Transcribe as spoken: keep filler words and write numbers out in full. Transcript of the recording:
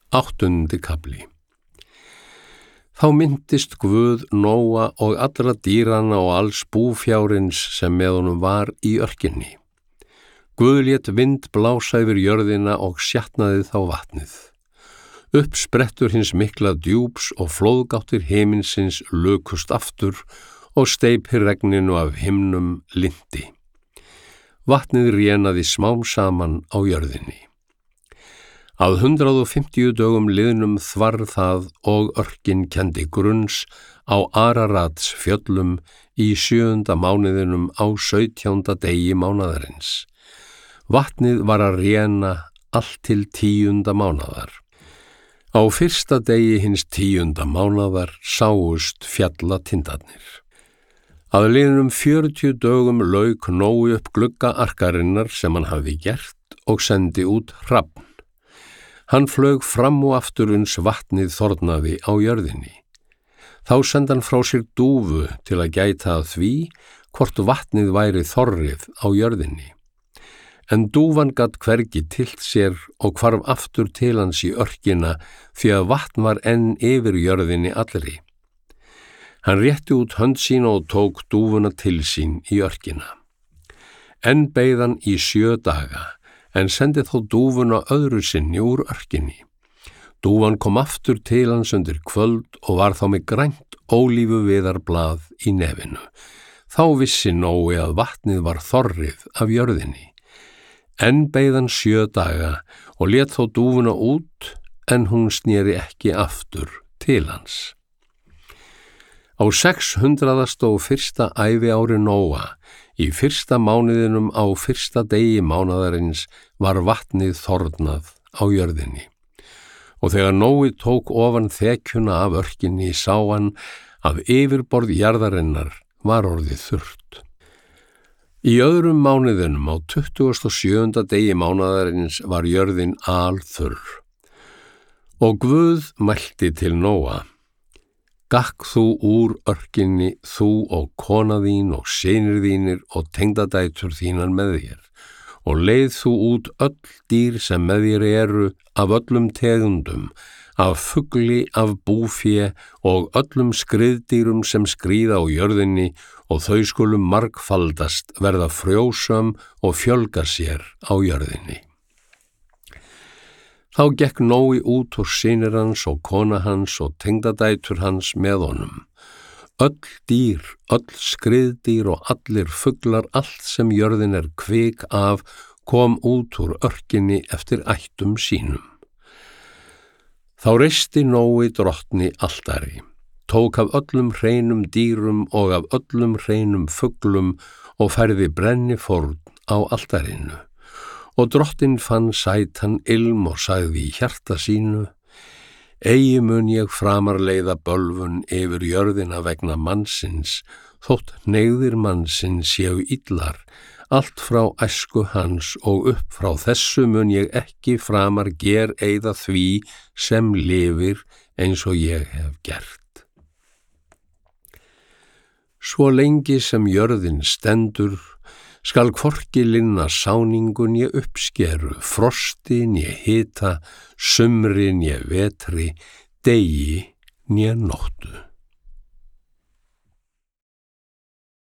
Áttundi kafli. Þá minntist Guð Nóa og allra dýranna og alls búfjárins sem með honum var í örkinni. Guð lét vind blása yfir jörðina og sjatnaði þá vatnið. Uppsprettur hins mikla djúps og flóðgáttir himinsins lukust aftur og steypir regninu af himnum lindi. Vatnið rénaði smám saman á jörðinni. Að hundrað og fimmtíu dögum liðnum þvarr það og örkin kendi grunns á Ararats fjöllum í sjöunda mánuðinum á sautjánda degi mánaðarins. Vatnið var að réna allt til tíunda mánaðar. Á fyrsta degi hins tíunda mánaðar sáust fjallatindarnir. Að liðnum fjörutíu dögum lauk Nói upp glugga arkarinnar sem hann hafði gert og sendi út hrafn. Hann flög fram og aftur uns vatnið þornaði á jörðinni. Þá sendi hann frá sér dúfu til að gæta að því hvort vatnið væri þorrið á jörðinni. En dúfan gat hvergi tylt sér og hvarf aftur til hans í örkina því að vatn var enn yfir jörðinni allri. Hann rétti út hönd sína og tók dúfuna til sín í örkina. Enn beið hann í sjö daga, en sendi þó dúfuna öðru sinni úr örkinni. Dúfan kom aftur til hans undir kvöld og var þá með grænt ólífuviðarblað í nefinu. Þá vissi Nói að vatnið var þorrið af jörðinni. Enn beið hann sjö daga og lét þó dúfuna út, en hún sneri ekki aftur til hans. Á sex hundraðasta og fyrsta æviári Nóa, í fyrsta mánuðinum á fyrsta degi mánaðarins, var vatnið þornað á jörðinni. Og þegar Nói tók ofan þekjuna af örkinni sá hann að yfirborð jarðarinnar var orðið þurrt. Í öðrum mánuðinum á tuttugasta og sjöunda degi mánaðarins var jörðin alþurr. Og Guð mælti til Nóa: Gakk þú úr örkinni, þú og kona þín og synir þínir og tengdadætur þínar með þér, og leið þú út öll dýr sem með þér eru af öllum tegundum, af fugli, af búfé og öllum skriðdýrum sem skríða á jörðinni, og þau skulu margfaldast, verða frjósöm og fjölga sér á jörðinni. Þá gekk Nói út og synir hans og kona hans og tengdadætur hans með honum. Öll dýr, öll skriðdýr og allir fuglar, allt sem jörðin er kvik af, kom út úr örkinni eftir ættum sínum. Þá reisti Nói drottni altari, tók af öllum hreinum dýrum og af öllum hreinum fuglum og færði brennifórn á altarinu. Og drottinn fann sætan ilm og sagði í hjarta sínu: Eigi mun ég framar leiða bölvun yfir jörðina vegna mannsins, þótt hneigðir mannsins séu illar, allt frá æsku hans og upp frá þessu mun ég ekki framar ger eyða því sem lifir eins og ég hef gert. Svo lengi sem jörðin stendur, skal hvorki linna sáningu né uppskeru, frosti né hita, sumri né vetri, degi né nóttu.